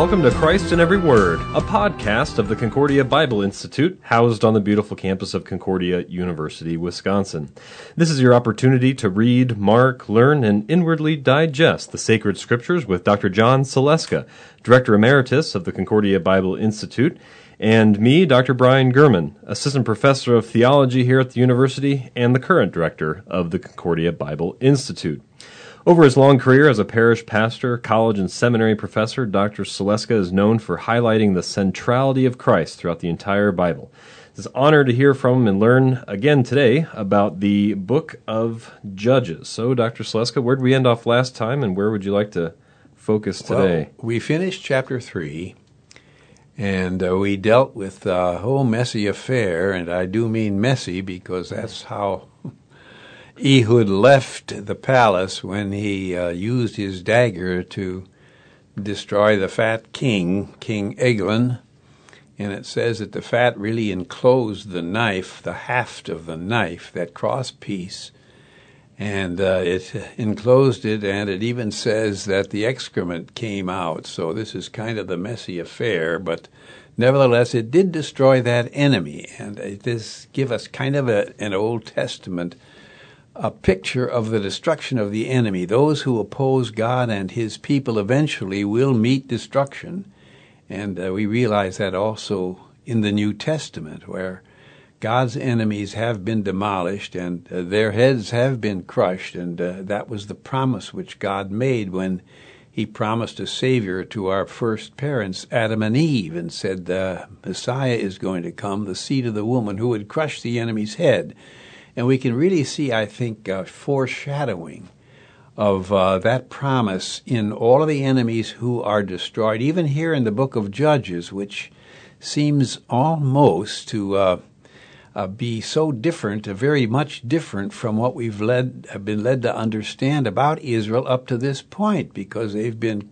Welcome to Christ in Every Word, a podcast of the Concordia Bible Institute, housed on the beautiful campus of Concordia University, Wisconsin. This is your opportunity to read, mark, learn, and inwardly digest the sacred scriptures with Dr. John Saleska, Director Emeritus of the Concordia Bible Institute, and me, Dr. Brian Gurman, Assistant Professor of Theology here at the university and the current Director of the Concordia Bible Institute. Over his long career as a parish pastor, college and seminary professor, Dr. Saleska is known for highlighting the centrality of Christ throughout the entire Bible. It's an honor to hear from him and learn again today about the book of Judges. So, Dr. Saleska, where did we end off last time, and where would you like to focus today? Well, we finished chapter 3, and we dealt with the whole messy affair, and I do mean messy because that's how Ehud left the palace when he used his dagger to destroy the fat king, King Eglon. And it says that the fat really enclosed the knife, the haft of the knife, that cross piece. And it enclosed it, and it even says that the excrement came out. So this is kind of the messy affair, but nevertheless, it did destroy that enemy. And it does give us kind of an Old Testament a picture of the destruction of the enemy. Those who oppose God and his people eventually will meet destruction. And we realize that also in the New Testament, where God's enemies have been demolished and their heads have been crushed. And that was the promise which God made when he promised a Savior to our first parents, Adam and Eve, and said the Messiah is going to come, the seed of the woman, who would crush the enemy's head. And we can really see, I think, foreshadowing of that promise in all of the enemies who are destroyed, even here in the book of Judges, which seems almost to be so different, very much different from what we've been led to understand about Israel up to this point, because they've been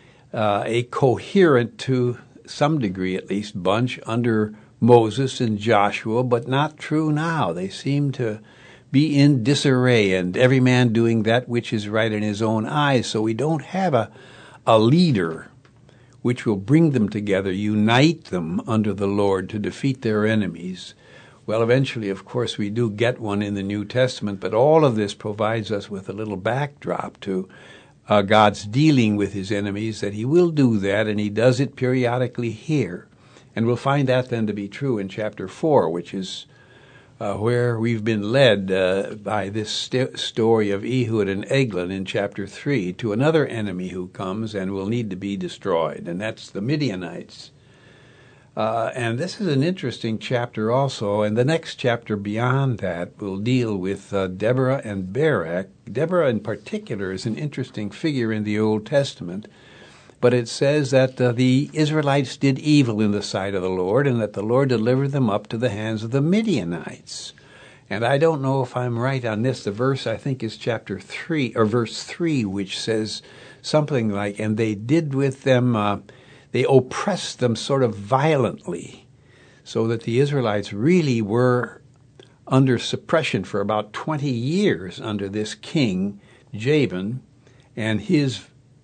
a coherent, to some degree at least, bunch under Moses and Joshua, but not true now. They seem to be in disarray, and every man doing that which is right in his own eyes. So we don't have a leader which will bring them together, unite them under the Lord to defeat their enemies. Well, eventually, of course, we do get one in the New Testament, but all of this provides us with a little backdrop to God's dealing with his enemies, that he will do that, and he does it periodically here. And we'll find that then to be true in chapter 4, which is where we've been led by this story of Ehud and Eglon in chapter 3 to another enemy who comes and will need to be destroyed, and that's the Midianites. And this is an interesting chapter also, and the next chapter beyond that will deal with Deborah and Barak. Deborah in particular is an interesting figure in the Old Testament. But it says that the Israelites did evil in the sight of the Lord, and that the Lord delivered them up to the hands of the Midianites. And I don't know if I'm right on this. The verse, I think, is chapter 3, or verse 3, which says something like, and they did with them, they oppressed them sort of violently, so that the Israelites really were under suppression for about 20 years under this king, Jabin, and his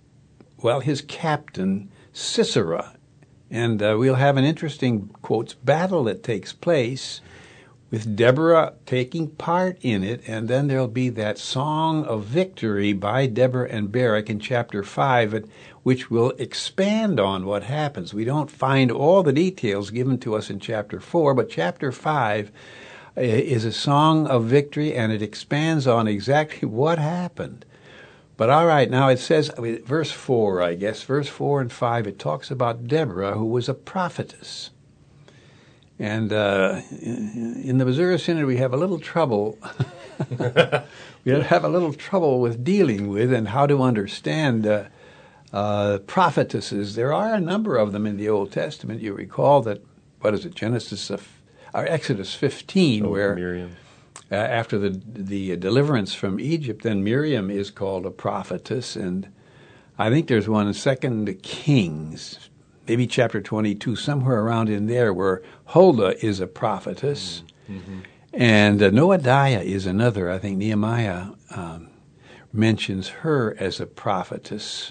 captain, Sisera. And we'll have an interesting, quotes, battle that takes place with Deborah taking part in it. And then there'll be that song of victory by Deborah and Barak in chapter 5, which will expand on what happens. We don't find all the details given to us in chapter 4, but chapter 5 is a song of victory, and it expands on exactly what happened. But all right, now it says, verse 4, I guess, verse 4 and 5, it talks about Deborah, who was a prophetess. And in the Missouri Synod, we have a little trouble. We have a little trouble with dealing with and how to understand prophetesses. There are a number of them in the Old Testament. You recall that, Exodus 15, where Miriam. After the deliverance from Egypt, then Miriam is called a prophetess, and I think there's one in 2 Kings, maybe chapter 22, somewhere around in there, where Huldah is a prophetess, and Noadiah is another. I think Nehemiah mentions her as a prophetess.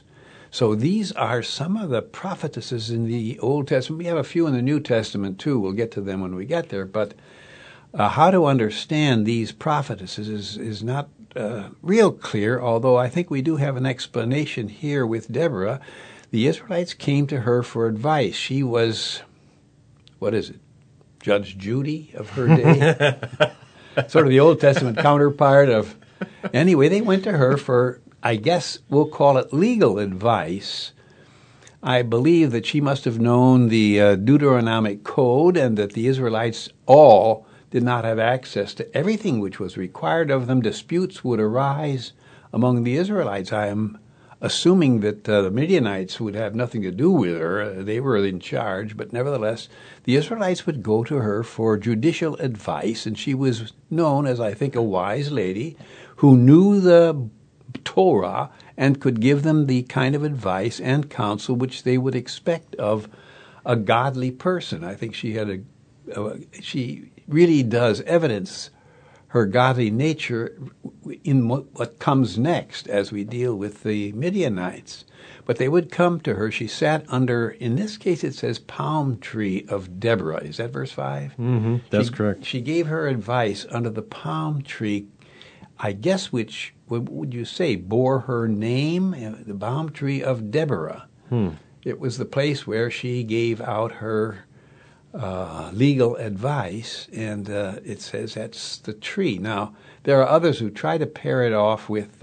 So these are some of the prophetesses in the Old Testament. We have a few in the New Testament, too. We'll get to them when we get there. But how to understand these prophetesses is not real clear, although I think we do have an explanation here with Deborah. The Israelites came to her for advice. She was, what is it, Judge Judy of her day? Sort of the Old Testament counterpart of... Anyway, they went to her for, I guess we'll call it legal advice. I believe that she must have known the Deuteronomic Code and that the Israelites all did not have access to everything which was required of them. Disputes would arise among the Israelites. I am assuming that the Midianites would have nothing to do with her. They were in charge, but nevertheless, the Israelites would go to her for judicial advice, and she was known as, I think, a wise lady who knew the Torah and could give them the kind of advice and counsel which they would expect of a godly person. I think she had she really does evidence her godly nature in what comes next as we deal with the Midianites. But they would come to her. She sat under, in this case it says, palm tree of Deborah. Is that verse 5? Mm-hmm. That's correct. She gave her advice under the palm tree, I guess, which, what would you say, bore her name, the palm tree of Deborah. It was the place where she gave out her legal advice, and it says that's the tree. Now, there are others who try to pair it off with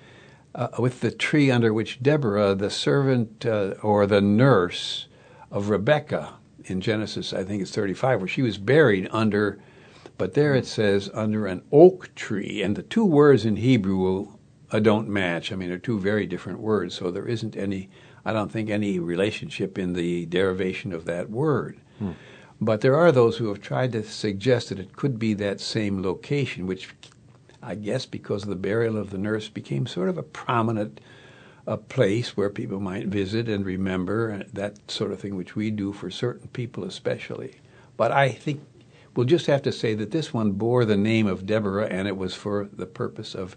the tree under which Deborah, the servant or the nurse of Rebekah in Genesis, I think it's 35, where she was buried under, but there it says under an oak tree, and the two words in Hebrew don't match. I mean, they're two very different words, so there isn't any, I don't think, any relationship in the derivation of that word. But there are those who have tried to suggest that it could be that same location, which I guess because of the burial of the nurse became sort of a prominent place where people might visit and remember, that sort of thing, which we do for certain people especially. But I think we'll just have to say that this one bore the name of Deborah, and it was for the purpose of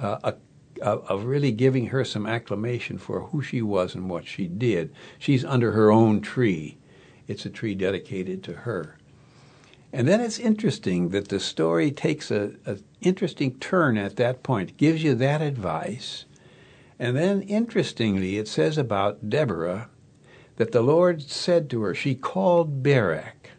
really giving her some acclamation for who she was and what she did. She's under her own tree. It's a tree dedicated to her. And then it's interesting that the story takes an interesting turn at that point. It gives you that advice. And then, interestingly, it says about Deborah that the Lord said to her, she called Barak.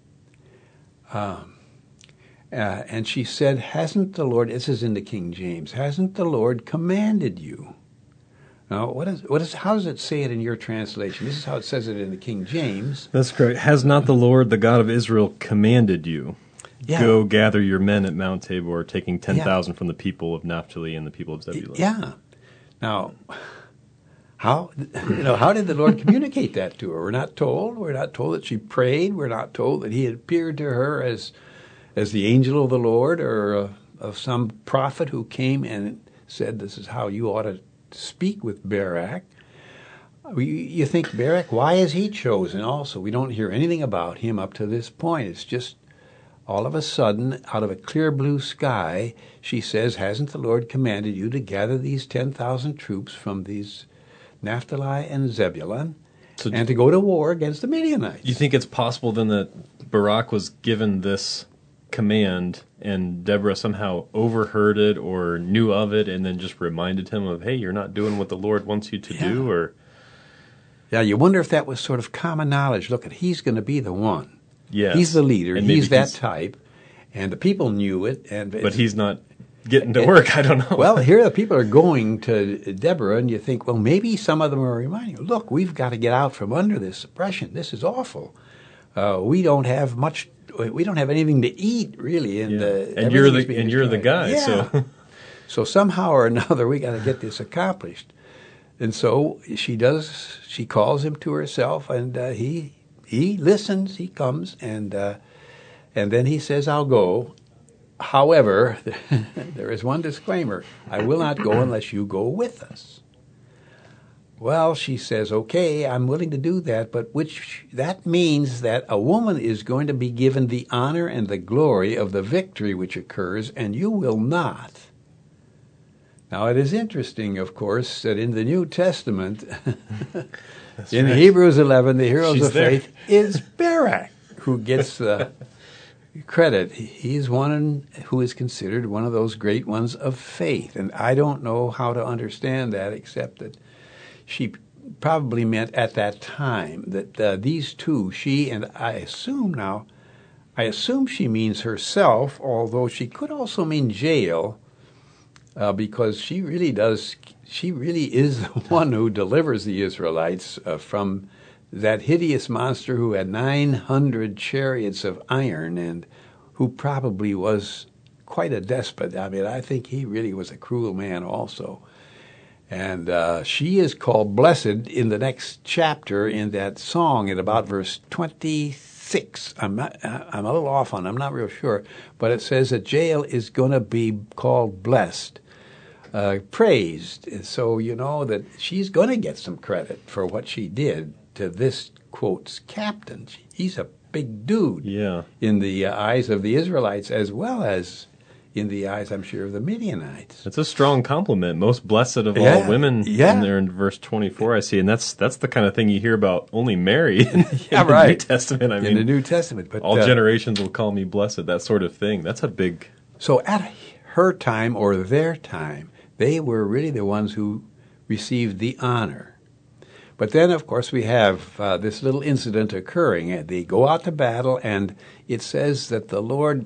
And she said, hasn't the Lord, this is in the King James, hasn't the Lord commanded you? Now, how does it say it in your translation? This is how it says it in the King James. That's correct. Has not the Lord, the God of Israel, commanded you? Yeah. Go gather your men at Mount Tabor, taking 10,000 from the people of Naphtali and the people of Zebulun. Yeah. Now, how did the Lord communicate that to her? We're not told. We're not told that she prayed. We're not told that he had appeared to her as the angel of the Lord or of some prophet who came and said, this is how you ought to speak with Barak. You think, Barak, why is he chosen also? We don't hear anything about him up to this point. It's just all of a sudden, out of a clear blue sky, she says, hasn't the Lord commanded you to gather these 10,000 troops from these Naphtali and Zebulun and to go to war against the Midianites? You think it's possible then that Barak was given this command and Deborah somehow overheard it or knew of it and then just reminded him of, hey, you're not doing what the Lord wants you to do? Or yeah, you wonder if that was sort of common knowledge. Look, he's going to be the one. Yes. He's the leader. And he's that type. And the people knew it. But he's not getting to work. I don't know. Well, here the people are going to Deborah, and you think, well, maybe some of them are reminding you, look, we've got to get out from under this oppression. This is awful. We don't have much. We don't have anything to eat, really, and you're the guy. Yeah. So somehow or another, we got to get this accomplished. And so she does. She calls him to herself, and he listens. He comes, and then he says, "I'll go." However, there is one disclaimer: I will not go unless you go with us. Well, she says, okay, I'm willing to do that, but that means that a woman is going to be given the honor and the glory of the victory which occurs, and you will not. Now, it is interesting, of course, that in the New Testament, in right. Hebrews 11, the heroes She's of there. faith is Barak, who gets the credit. He's one who is considered one of those great ones of faith. And I don't know how to understand that, except that she probably meant at that time that these two, she and I assume she means herself, although she could also mean Jael, because she really is the one who delivers the Israelites from that hideous monster who had 900 chariots of iron and who probably was quite a despot. I mean, I think he really was a cruel man also. And she is called blessed in the next chapter in that song at about verse 26. I'm a little off on it. I'm not real sure. But it says that Jael is going to be called blessed, praised. And so you know that she's going to get some credit for what she did to this, quotes, captain. He's a big dude in the eyes of the Israelites as well as in the eyes, I'm sure, of the Midianites. It's a strong compliment. Most blessed of all women in there in verse 24, I see. And that's the kind of thing you hear about only Mary in the New Testament. I mean, in the New Testament. But all generations will call me blessed, that sort of thing. That's a big... So at her time or their time, they were really the ones who received the honor. But then, of course, we have this little incident occurring. They go out to battle, and it says that the Lord...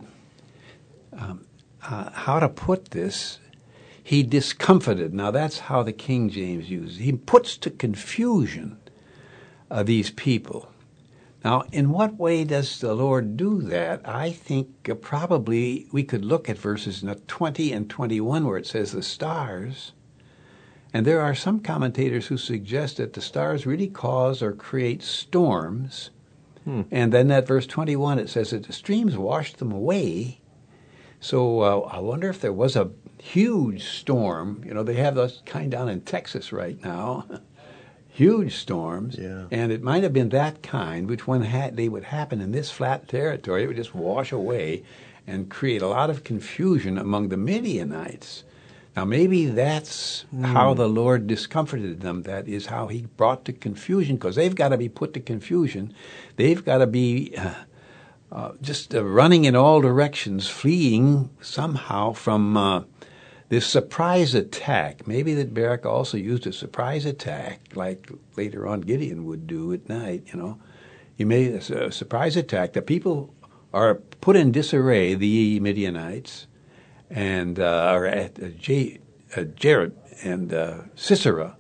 how to put this, he discomfited. Now, that's how the King James uses it. He puts to confusion these people. Now, in what way does the Lord do that? I think probably we could look at verses 20 and 21 where it says the stars. And there are some commentators who suggest that the stars really cause or create storms. And then at verse 21 it says that the streams washed them away. So I wonder if there was a huge storm. You know, they have those kind down in Texas right now. Huge storms. Yeah. And it might have been that kind, which when they would happen in this flat territory, it would just wash away and create a lot of confusion among the Midianites. Now, maybe that's how the Lord discomforted them. That is how he brought to confusion, because they've got to be put to confusion. They've got to be... just running in all directions, fleeing somehow from this surprise attack. Maybe that Barak also used a surprise attack, like later on Gideon would do at night, you know. He made a surprise attack. The people are put in disarray, the Midianites, and are at Jared and Sisera,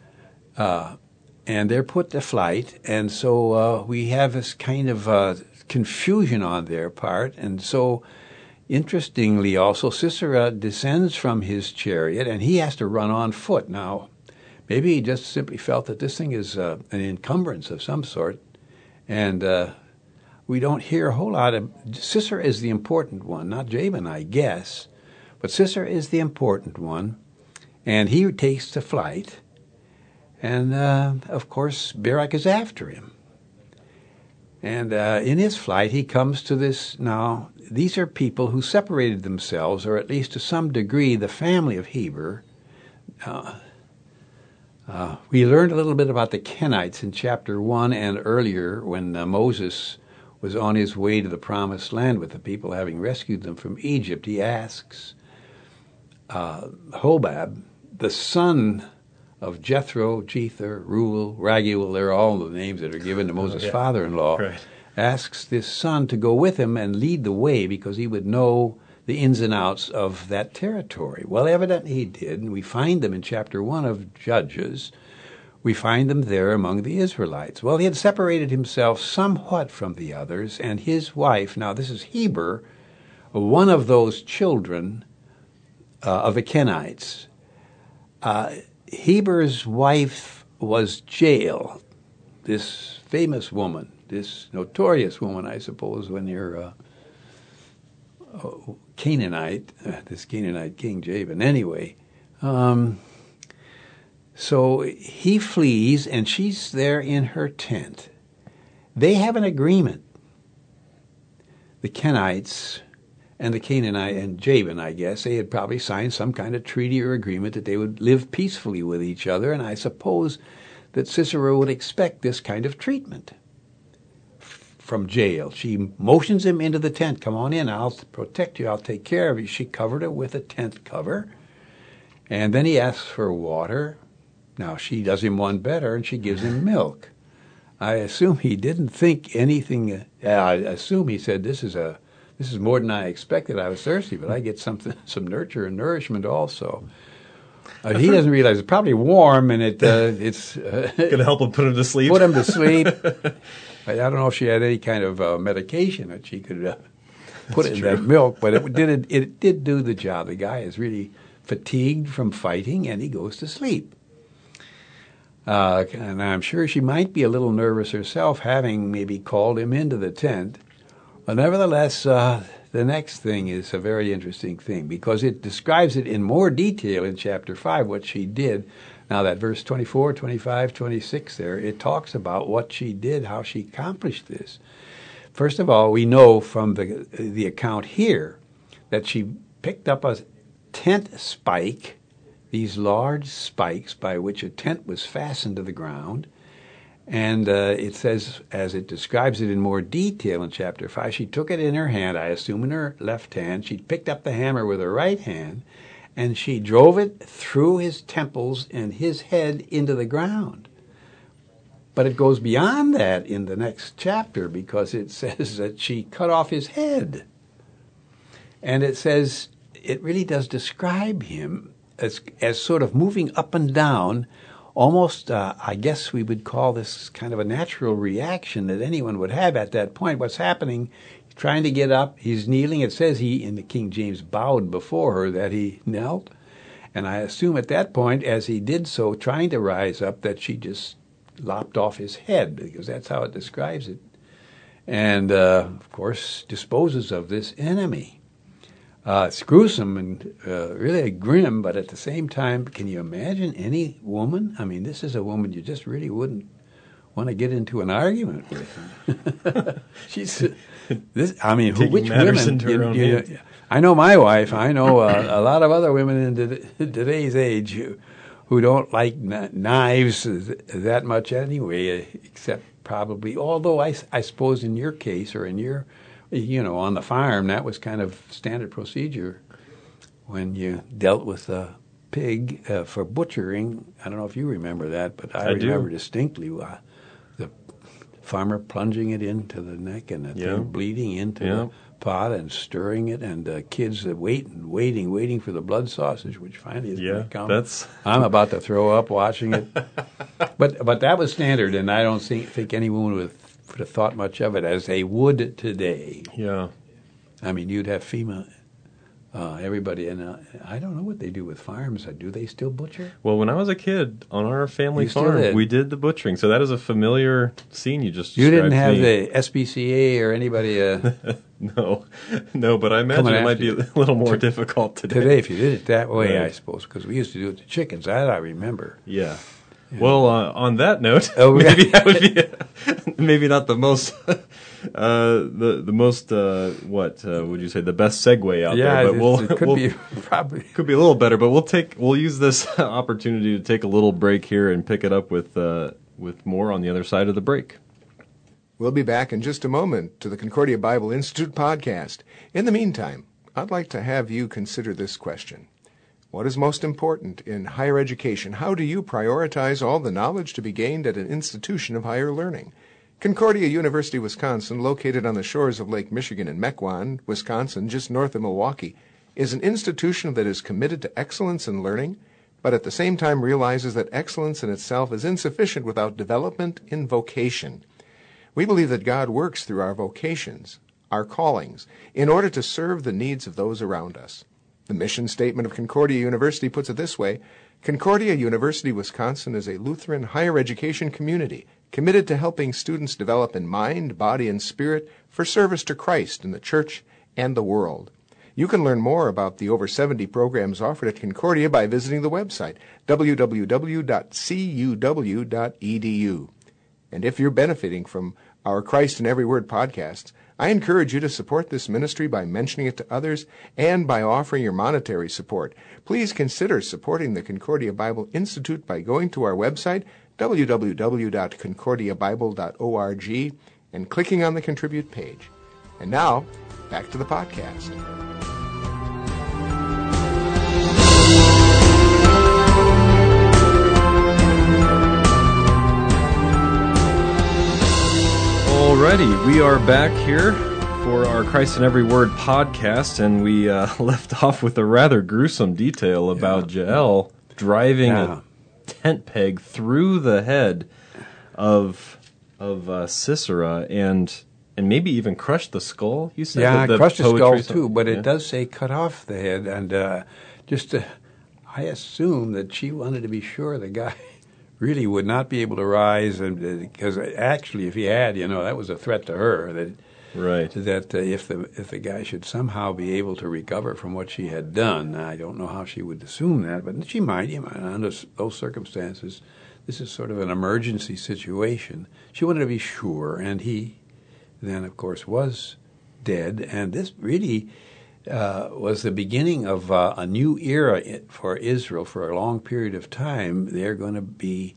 and they're put to flight. And so we have this kind of... confusion on their part, and so interestingly also Sisera descends from his chariot and he has to run on foot. Now maybe he just simply felt that this thing is an encumbrance of some sort, and we don't hear a whole lot of... Sisera is the important one, not Jabin, I guess, but Sisera is the important one, and he takes to flight, and of course Barak is after him. And in his flight, he comes to this. Now, these are people who separated themselves, or at least to some degree, the family of Heber. We learned a little bit about the Kenites in chapter 1 and earlier when Moses was on his way to the promised land with the people, having rescued them from Egypt. He asks Hobab, the son of Jethro, Jether, Reuel, Raguel, they're all the names that are given to Moses' father-in-law, asks this son to go with him and lead the way because he would know the ins and outs of that territory. Well, evidently he did, and we find them in chapter 1 of Judges. We find them there among the Israelites. Well, he had separated himself somewhat from the others, and his wife, now this is Heber, one of those children of the Kenites. Heber's wife was Jael, this famous woman, this notorious woman, I suppose, when you're Canaanite, this Canaanite king Jabin. Anyway, so he flees, and she's there in her tent. They have an agreement, the Kenites and the Canaanite and Jabin, I guess, they had probably signed some kind of treaty or agreement that they would live peacefully with each other, and I suppose that Sisera would expect this kind of treatment from Jael. She motions him into the tent. Come on in, I'll protect you, I'll take care of you. She covered it with a tent cover, and then he asks for water. Now she does him one better, and she gives him milk. I assume he didn't think anything. I assume he said, "This is more than I expected. I was thirsty, but I get some nurture and nourishment also." He doesn't realize it's probably warm, and it's going to help him put him to sleep. Put him to sleep. I don't know if she had any kind of medication that she could put in that milk, but it did do the job. The guy is really fatigued from fighting, and he goes to sleep. And I'm sure she might be a little nervous herself, having maybe called him into the tent. But nevertheless, the next thing is a very interesting thing, because it describes it in more detail in chapter 5, what she did. Now that verse 24, 25, 26 there, it talks about what she did, how she accomplished this. First of all, we know from the account here that she picked up a tent spike, these large spikes by which a tent was fastened to the ground. And it says, as it describes it in more detail in chapter 5, she took it in her hand, I assume in her left hand. She picked up the hammer with her right hand, and she drove it through his temples and his head into the ground. But it goes beyond that in the next chapter, because it says that she cut off his head. And it says, it really does describe him as sort of moving up and down. Almost, I guess we would call this kind of a natural reaction that anyone would have at that point. What's happening? He's trying to get up. He's kneeling. It says he, in the King James, bowed before her, that he knelt. And I assume at that point, as he did so, trying to rise up, that she just lopped off his head, because that's how it describes it. And, of course, disposes of this enemy. It's gruesome and really grim, but at the same time, can you imagine any woman? I mean, this is a woman you just really wouldn't want to get into an argument with. She's this. I mean, which women? I know my wife. I know a lot of other women in today's age who don't like knives that much anyway, except probably. Although I suppose in your case, or in your, on the farm, that was kind of standard procedure when you dealt with a pig for butchering. I don't know if you remember that, but I remember distinctly the farmer plunging it into the neck and the thing bleeding into the pot and stirring it, and kids waiting for the blood sausage, which finally is going to come. I'm about to throw up watching it. But that was standard, and I don't think any woman would have thought much of it as they would today. Yeah. I mean, you'd have FEMA, everybody, and I don't know what they do with farms. Do they still butcher? Well, when I was a kid, on our family farm, we did the butchering. So that is a familiar scene you just described. You didn't have the SPCA or anybody... No, but I imagine it might be a little more difficult today. Today, if you did it that way, right. I suppose, because we used to do it to chickens. That I remember. Yeah. Well, on that note, maybe that would be maybe not the most the most what would you say, the best segue out there? But could be a little better. But we'll use this opportunity to take a little break here and pick it up with more on the other side of the break. We'll be back in just a moment to the Concordia Bible Institute podcast. In the meantime, I'd like to have you consider this question. What is most important in higher education? How do you prioritize all the knowledge to be gained at an institution of higher learning? Concordia University, Wisconsin, located on the shores of Lake Michigan in Mequon, Wisconsin, just north of Milwaukee, is an institution that is committed to excellence in learning, but at the same time realizes that excellence in itself is insufficient without development in vocation. We believe that God works through our vocations, our callings, in order to serve the needs of those around us. The mission statement of Concordia University puts it this way: Concordia University, Wisconsin is a Lutheran higher education community committed to helping students develop in mind, body, and spirit for service to Christ in the church and the world. You can learn more about the over 70 programs offered at Concordia by visiting the website, www.cuw.edu. And if you're benefiting from our Christ in Every Word podcasts, I encourage you to support this ministry by mentioning it to others and by offering your monetary support. Please consider supporting the Concordia Bible Institute by going to our website, www.concordiabible.org, and clicking on the Contribute page. And now, back to the podcast. Alrighty, we are back here for our Christ in Every Word podcast, and we left off with a rather gruesome detail about Jael driving a tent peg through the head of Sisera and maybe even crushed the skull. You said crushed the skull too, but it does say cut off the head, and I assume that she wanted to be sure the guy really would not be able to rise, and because actually, if he had, that was a threat to her. That if the guy should somehow be able to recover from what she had done, I don't know how she would assume that, but she might. Under those circumstances, this is sort of an emergency situation. She wanted to be sure, and he then, of course, was dead, and this really was the beginning of a new era for Israel for a long period of time. They're going to be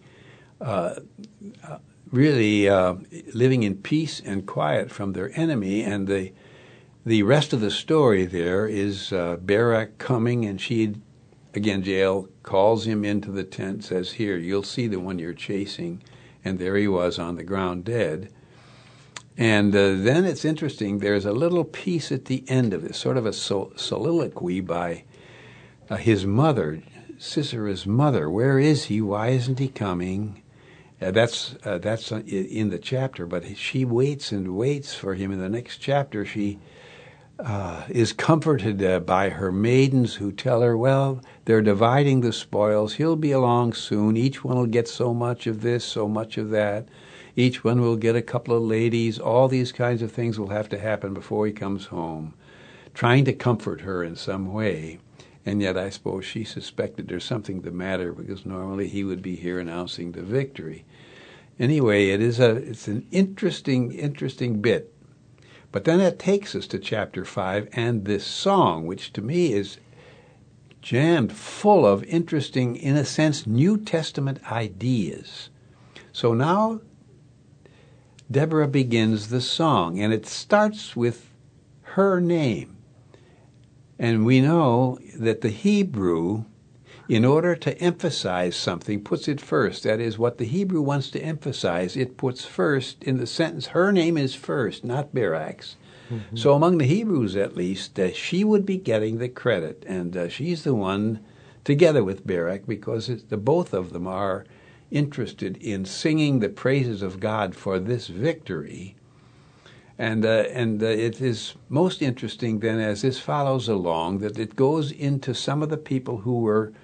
really living in peace and quiet from their enemy. And the rest of the story there is Barak coming, and Jael calls him into the tent, says, "Here, you'll see the one you're chasing." And there he was on the ground dead. And then it's interesting, there's a little piece at the end of this, sort of a soliloquy by his mother, Sisera's mother. Where is he? Why isn't he coming? That's in the chapter, but she waits and waits for him. In the next chapter, she is comforted by her maidens who tell her, well, they're dividing the spoils. He'll be along soon. Each one will get so much of this, so much of that. Each one will get a couple of ladies. All these kinds of things will have to happen before he comes home, trying to comfort her in some way. And yet I suppose she suspected there's something the matter, because normally he would be here announcing the victory. Anyway, it's an interesting bit. But then that takes us to chapter 5 and this song, which to me is jammed full of interesting, in a sense, New Testament ideas. So now Deborah begins the song, and it starts with her name. And we know that the Hebrew, in order to emphasize something, puts it first. That is, what the Hebrew wants to emphasize, it puts first in the sentence. Her name is first, not Barak's. Mm-hmm. So among the Hebrews, at least, she would be getting the credit. And she's the one, together with Barak, because the both of them are interested in singing the praises of God for this victory. And it is most interesting then, as this follows along, that it goes into some of the people who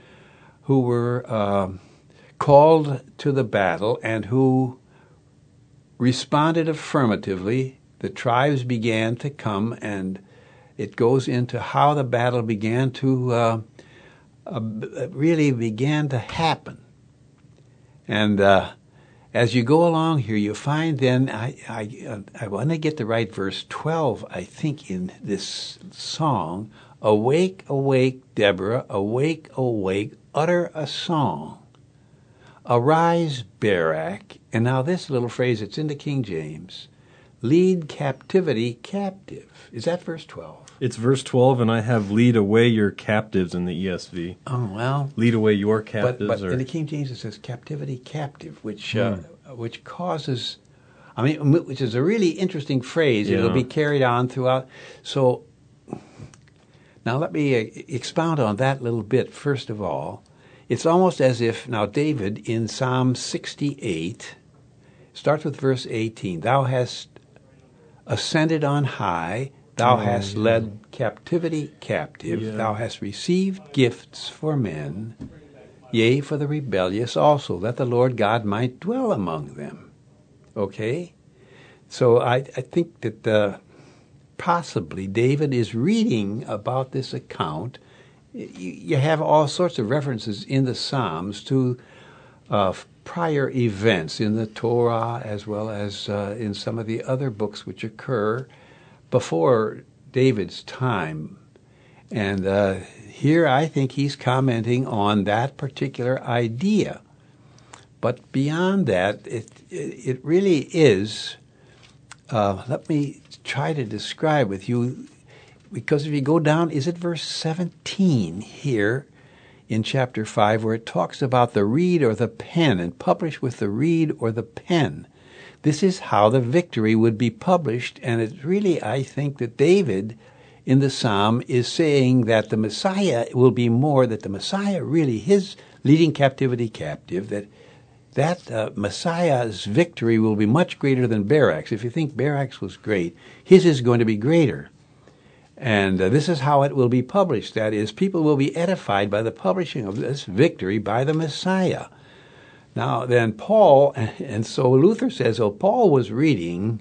were called to the battle and who responded affirmatively. The tribes began to come, and it goes into how the battle began to really began to happen. And as you go along here, you find then, I want to get the right verse 12, I think, in this song. Awake, awake, Deborah, awake, awake, utter a song. Arise, Barak. And now this little phrase, it's in the King James. Lead captivity captive. Is that verse 12? It's verse 12, and I have lead away your captives in the ESV. Oh, well. Lead away your captives. But in the King James it says captivity captive, which causes, which is a really interesting phrase. Yeah. It'll be carried on throughout. So now let me expound on that little bit. First of all, it's almost as if, now David in Psalm 68, starts with verse 18, thou hast ascended on high, thou hast led captivity captive. Thou hast received gifts for men, yea, for the rebellious also, that the Lord God might dwell among them. Okay? So I think that possibly David is reading about this account. You have all sorts of references in the Psalms to prior events in the Torah, as well as in some of the other books which occur before David's time. And here I think he's commenting on that particular idea. But beyond that, it really is, let me try to describe with you, because if you go down, is it verse 17 here in chapter 5, where it talks about the reed or the pen, and published with the reed or the pen. This is how the victory would be published, and it's really, I think, that David in the psalm is saying that the Messiah will be more, that the Messiah really, his leading captivity captive, that Messiah's victory will be much greater than Barak's. If you think Barak's was great, his is going to be greater. And this is how it will be published. That is, people will be edified by the publishing of this victory by the Messiah. Now, then Paul, and so Luther says, Paul was reading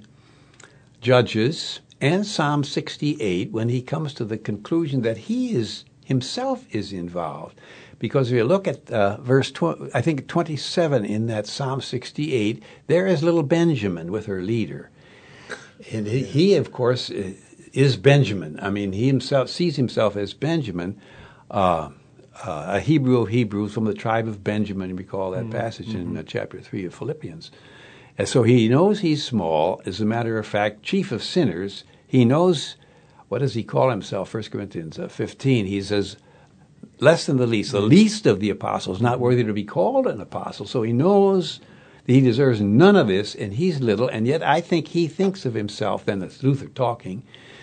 Judges and Psalm 68 when he comes to the conclusion that he himself is involved. Because if you look at verse 27 in that Psalm 68, there is little Benjamin with her leader. And he of course, is Benjamin. I mean, he himself sees himself as Benjamin, a Hebrew of Hebrews from the tribe of Benjamin. You recall that passage in chapter 3 of Philippians. And so he knows he's small. As a matter of fact, chief of sinners. He knows, what does he call himself? 1 Corinthians 15, he says, less than the least of the apostles, not worthy to be called an apostle. So he knows that he deserves none of this, and he's little, and yet I think he thinks of himself, then it's Luther talking,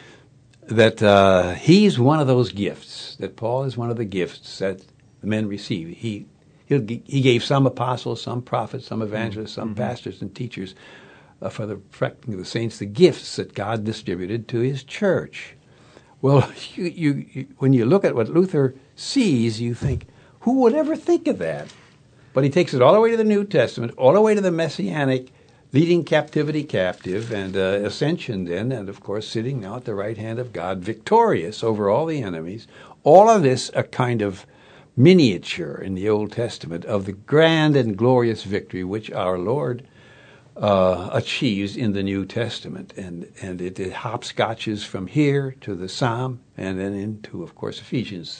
that he's one of those gifts, that Paul is one of the gifts that the men receive. He gave some apostles, some prophets, some evangelists, some pastors and teachers for the perfecting of the saints, the gifts that God distributed to his church. Well, you when you look at what Luther sees, you think, who would ever think of that? But he takes it all the way to the New Testament, all the way to the Messianic, leading captivity captive, and ascension then, and of course sitting now at the right hand of God, victorious over all the enemies. All of this a kind of miniature in the Old Testament of the grand and glorious victory which our Lord achieves in the New Testament. And it hopscotches from here to the Psalm, and then into, of course, Ephesians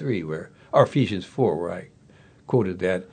4, where I quoted that.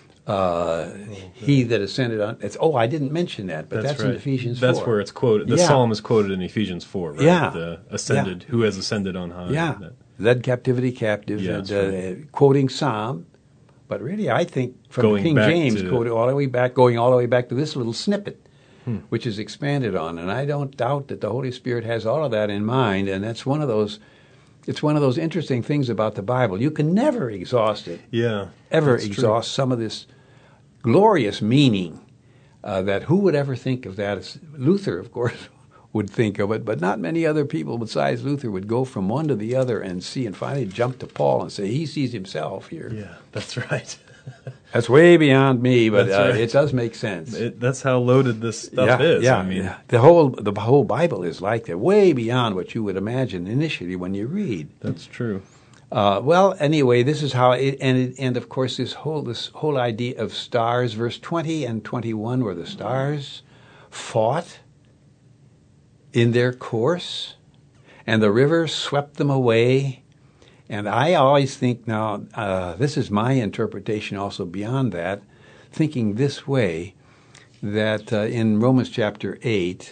He that ascended on. I didn't mention that, but that's right. In Ephesians 4. That's where it's quoted. The psalm is quoted in Ephesians 4, right? Yeah. The ascended, who has ascended on high. Yeah. Led captivity captive, quoting Psalm. But really, I think from King James, quoted all the way back, going all the way back to this little snippet, which is expanded on. And I don't doubt that the Holy Spirit has all of that in mind, and that's one of those. It's one of those interesting things about the Bible. You can never exhaust it. Yeah. Ever exhaust some of this glorious meaning that who would ever think of that? Luther, of course, would think of it, but not many other people besides Luther would go from one to the other and see, and finally jump to Paul and say he sees himself here. Yeah, that's right. That's way beyond me, but it does make sense. That's how loaded this stuff is. Yeah, I mean, the whole Bible is like that, way beyond what you would imagine initially when you read. That's true. Well, anyway, this is how and of course this whole idea of stars, verse 20 and 21, where the stars fought in their course, and the river swept them away. And I always think now, this is my interpretation also beyond that, thinking this way, that in Romans chapter 8,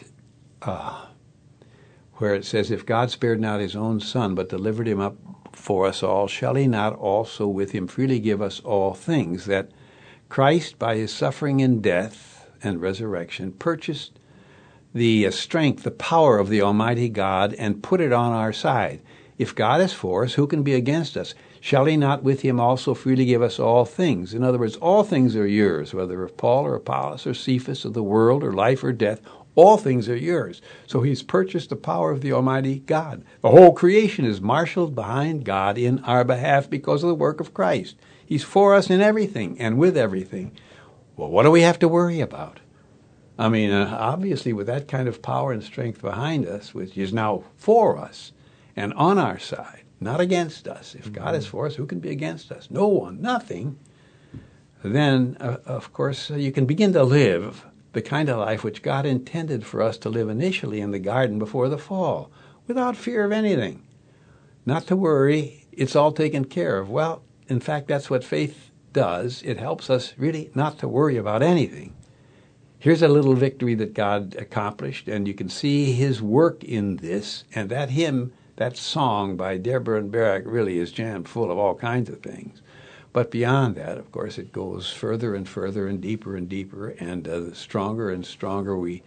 where it says, if God spared not his own son, but delivered him up for us all, shall he not also with him freely give us all things? That Christ, by his suffering and death and resurrection, purchased the strength, the power of the Almighty God, and put it on our side. If God is for us, who can be against us? Shall he not with him also freely give us all things? In other words, all things are yours, whether of Paul or Apollos or Cephas or the world or life or death, all things are yours. So he's purchased the power of the Almighty God. The whole creation is marshaled behind God in our behalf because of the work of Christ. He's for us in everything and with everything. Well, what do we have to worry about? I mean, obviously with that kind of power and strength behind us, which is now for us and on our side, not against us. If God is for us, who can be against us? No one, nothing. Then, of course, you can begin to live the kind of life which God intended for us to live initially in the garden before the fall, without fear of anything. Not to worry, it's all taken care of. Well, in fact, that's what faith does. It helps us really not to worry about anything. Here's a little victory that God accomplished, and you can see his work in this. And that hymn, that song by Deborah and Barak really is jammed full of all kinds of things. But beyond that, of course, it goes further and further and deeper, and the stronger and stronger we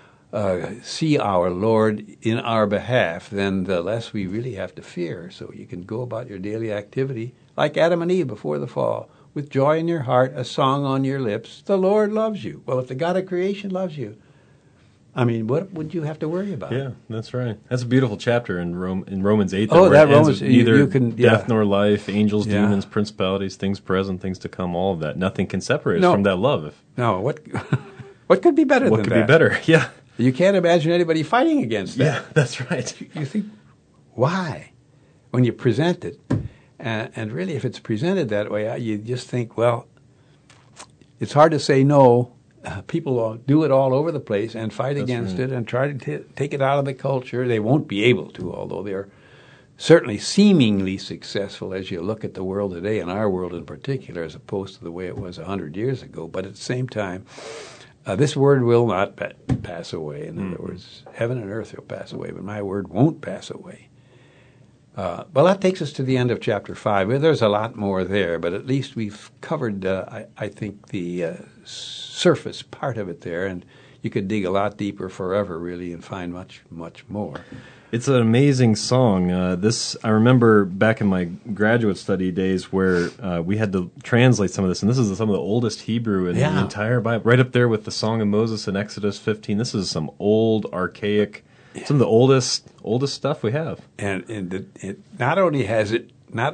see our Lord in our behalf, then the less we really have to fear. So you can go about your daily activity like Adam and Eve before the fall, with joy in your heart, a song on your lips. The Lord loves you. Well, if the God of creation loves you, I mean, what would you have to worry about? Yeah, that's right. That's a beautiful chapter in Romans 8. Oh, that ends Romans, with neither you can, death nor life, angels, Yeah. demons, principalities, things present, things to come, all of that. Nothing can separate us from that love. No, what could be better than that? What could be better? Yeah. You can't imagine anybody fighting against that. Yeah, that's right. You think, why? When you present it, and really if it's presented that way, you just think, well, it's hard to say no. People do it all over the place and fight against it and try to take it out of the culture. They won't be able to, although they're certainly seemingly successful as you look at the world today, and our world in particular, as opposed to the way it was 100 years ago. But at the same time, this word will not pass away. In other words, heaven and earth will pass away, but my word won't pass away. Well, that takes us to the end of chapter 5. Well, there's a lot more there, but at least we've covered, I think, the surface part of it there, and you could dig a lot deeper forever, really, and find much, much more. It's an amazing song. I remember back in my graduate study days where we had to translate some of this, and this is some of the oldest Hebrew in the entire Bible, right up there with the Song of Moses in Exodus 15. This is some old, archaic, some of the oldest stuff we have. And it not only has it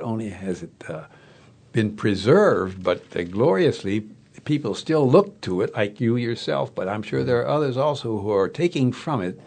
been preserved, but gloriously, people still look to it, like you yourself. But I'm sure there are others also who are taking from it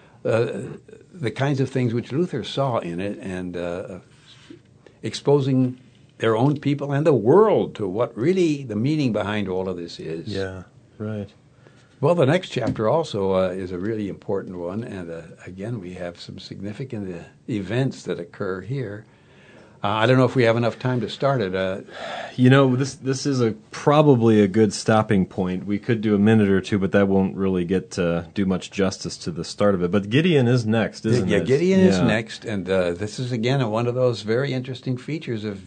the kinds of things which Luther saw in it, and exposing their own people and the world to what really the meaning behind all of this is. Yeah, right. Well, the next chapter also is a really important one, and again, we have some significant events that occur here. I don't know if we have enough time to start it. This is probably a good stopping point. We could do a minute or two, but that won't really do much justice to the start of it. But Gideon is next, isn't it? Yeah, Gideon is next, and this is again one of those very interesting features of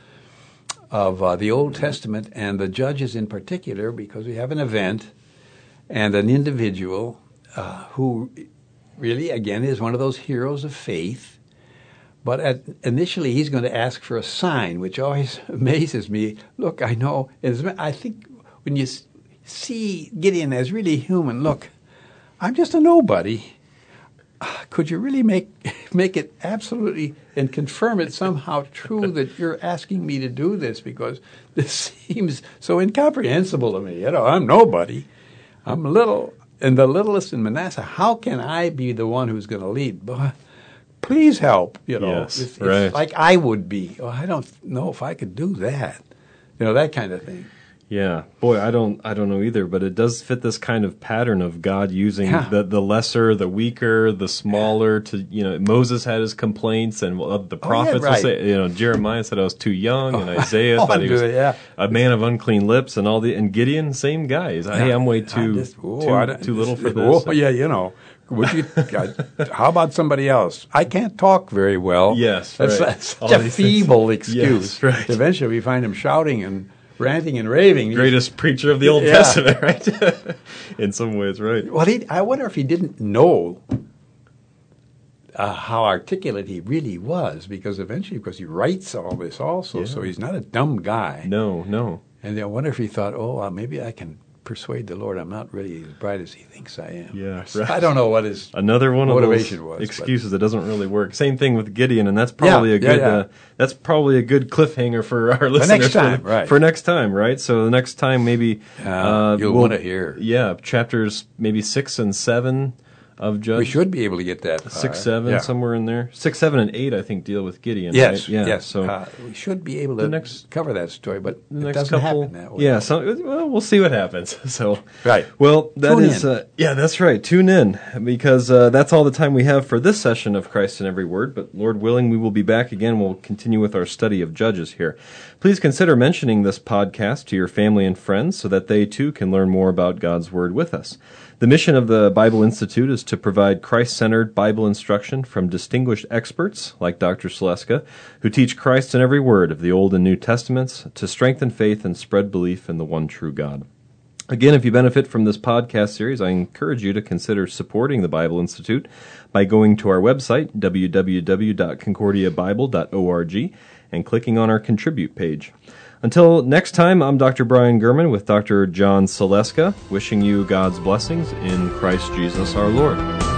the Old Testament and the Judges in particular, because we have an event and an individual who really, again, is one of those heroes of faith. But initially, he's going to ask for a sign, which always amazes me. Look, I know. I think when you see Gideon as really human, look, I'm just a nobody. Could you really make it absolutely and confirm it somehow true that you're asking me to do this? Because this seems so incomprehensible to me. I'm nobody. I'm little, and the littlest in Manasseh. How can I be the one who's going to lead? But please help. Yes, it's right. like I would be. Oh, I don't know if I could do that. That kind of thing. Yeah, boy, I don't know either, but it does fit this kind of pattern of God using the lesser, the weaker, the smaller. To Moses had his complaints, and the prophets would say, Jeremiah said I was too young, and Isaiah thought he was a man of unclean lips, and and Gideon, same guy. Hey, I'm way too little for this. Oh yeah, Would you? How about somebody else? I can't talk very well. Yes, that's such a feeble excuse. Yes, right. Eventually, we find him shouting and ranting and raving. Greatest preacher of the Old Testament, right? In some ways, right. Well, I wonder if he didn't know how articulate he really was, because he writes all this also, so he's not a dumb guy. No. And I wonder if he thought, maybe I can persuade the Lord I'm not really as bright as he thinks I am. Yeah, right. I don't know what his another one motivation of those was, excuses that doesn't really work. Same thing with Gideon, and that's probably a good that's probably a good cliffhanger for our listeners for next time, right? So the next time maybe you'll want to hear. Yeah, chapters maybe 6 and 7 of Judges. We should be able to get that far. 6, 7, somewhere in there. 6, 7, and 8, I think, deal with Gideon. Yes, right? Yeah. yes. So we should be able to cover that story, but it next doesn't couple, happen that way. Yeah, well, we'll see what happens. So, right. Well, Tune in. Yeah, that's right. Tune in, because that's all the time we have for this session of Christ in Every Word. But Lord willing, we will be back again. We'll continue with our study of Judges here. Please consider mentioning this podcast to your family and friends so that they too can learn more about God's Word with us. The mission of the Bible Institute is to provide Christ-centered Bible instruction from distinguished experts like Dr. Saleska, who teach Christ in every word of the Old and New Testaments to strengthen faith and spread belief in the one true God. Again, if you benefit from this podcast series, I encourage you to consider supporting the Bible Institute by going to our website, www.concordiabible.org, and clicking on our Contribute page. Until next time, I'm Dr. Brian Gurman with Dr. John Saleska, wishing you God's blessings in Christ Jesus our Lord.